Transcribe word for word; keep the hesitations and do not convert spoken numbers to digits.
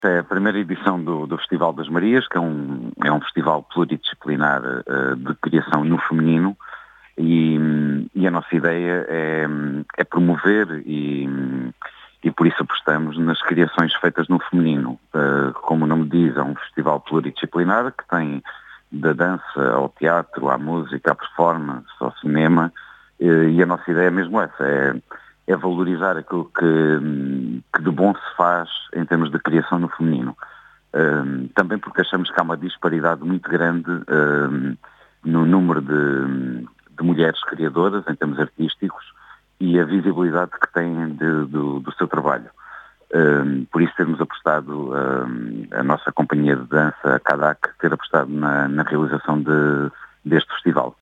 É a primeira edição do, do Festival das Marias, que é um, é um festival pluridisciplinar uh, de criação no feminino e, e a nossa ideia é, é promover e, e por isso apostamos nas criações feitas no feminino. Uh, como o nome diz, é um festival pluridisciplinar que tem da dança ao teatro, à música, à performance, ao cinema uh, e a nossa ideia é mesmo essa, é é valorizar aquilo que, que de bom se faz em termos de criação no feminino. Um, também porque achamos que há uma disparidade muito grande um, no número de, de mulheres criadoras em termos artísticos e a visibilidade que têm de, do, do seu trabalho. Um, por isso termos apostado, um, a nossa companhia de dança, a Kadak, ter apostado na, na realização de, deste festival.